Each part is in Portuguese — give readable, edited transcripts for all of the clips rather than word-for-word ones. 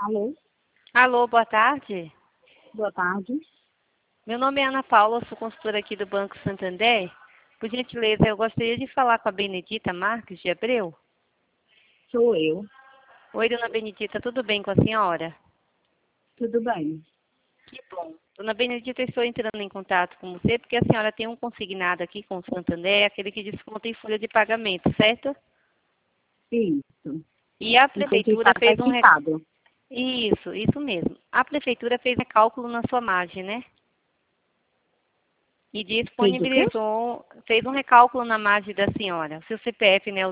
Alô, Alô, boa tarde. boa tarde. Meu nome é Ana Paula, sou consultora aqui do Banco Santander. Por gentileza, eu gostaria de falar com a Benedita Marques de Abreu. Sou eu. Oi, dona Benedita, tudo bem com a senhora? Tudo bem? Que bom. Dona Benedita, eu estou entrando em contato com você porque a senhora tem um consignado aqui com o Santander, aquele que desconta em folha de pagamento, certo? Isso. E a Inclusive prefeitura está fez um... quitado. Isso mesmo. A prefeitura fez um cálculo na sua margem, né? E Fez o quê? disponibilizou, fez um recálculo na margem da senhora. Seu CPF, né, o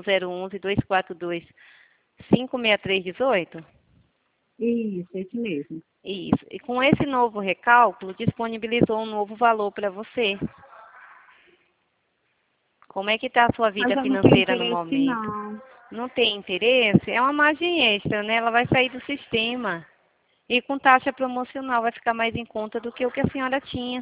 011-242-56318? Isso, esse mesmo. Isso. E com esse novo recálculo, disponibilizou um novo valor para você. Como é que está a sua Mas vida eu não tenho financeira no interesse, momento? não. Não tem interesse? É uma margem extra, né? Ela vai sair do sistema. E com taxa promocional vai ficar mais em conta do que o que a senhora tinha.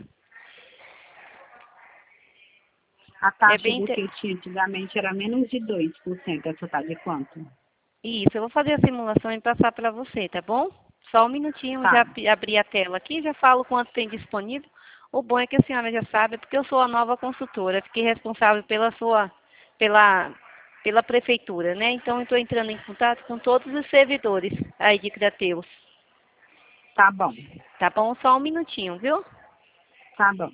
A É taxa bem, do que eu tinha antigamente era menos de 2%. Essa tá de quanto? Isso, eu vou fazer a simulação e passar para você, tá bom? Só um minutinho, Tá. já abri a tela aqui, já falo quanto tem disponível. O bom é que a senhora já sabe, porque eu sou a nova consultora, fiquei responsável pela, pela prefeitura, né? Então, eu estou entrando em contato com todos os servidores aí de Crateus. Tá bom. Tá bom? Só um minutinho, viu? Tá bom.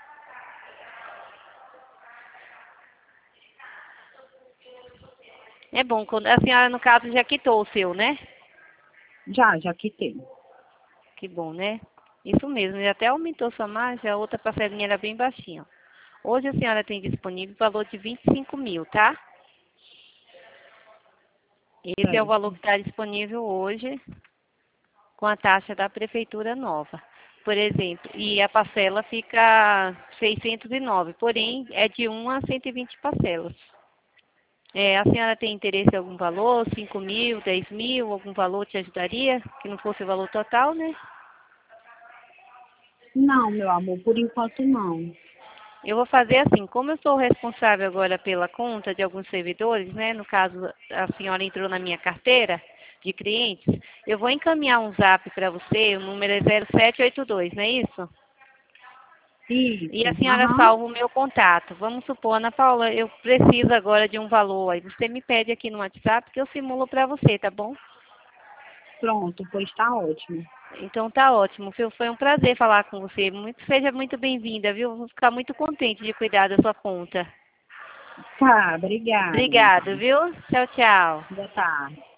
É bom, quando a senhora, no caso, já quitou o seu, né? Já quitei. Que bom, né? Isso mesmo, já até aumentou sua margem, a outra parcelinha era bem baixinha. Hoje a senhora tem disponível o valor de 25 mil, tá? Esse é o valor Certo. que está disponível hoje com a taxa da prefeitura nova. Por exemplo, e a parcela fica 609, porém é de 1 a 120 parcelas. A senhora tem interesse em algum valor? 5 mil, 10 mil, algum valor te ajudaria? Que não fosse o valor total, né? Não, meu amor, por enquanto não. Eu vou fazer assim, como eu sou responsável agora pela conta de alguns servidores, né? No caso, a senhora entrou na minha carteira de clientes, eu vou encaminhar um zap para você, o número é 0782, não é isso? E Isso. a senhora Aham. salva o meu contato. Vamos supor, Ana Paula, eu preciso agora de um valor. Aí você me pede aqui no WhatsApp que eu simulo para você, tá bom? Pronto, pois tá ótimo. Então tá ótimo. Foi um prazer falar com você. Seja muito bem-vinda, viu? Vou ficar muito contente de cuidar da sua conta. Tá, obrigada, Obrigado, então. viu? Tchau, tchau. Boa tarde.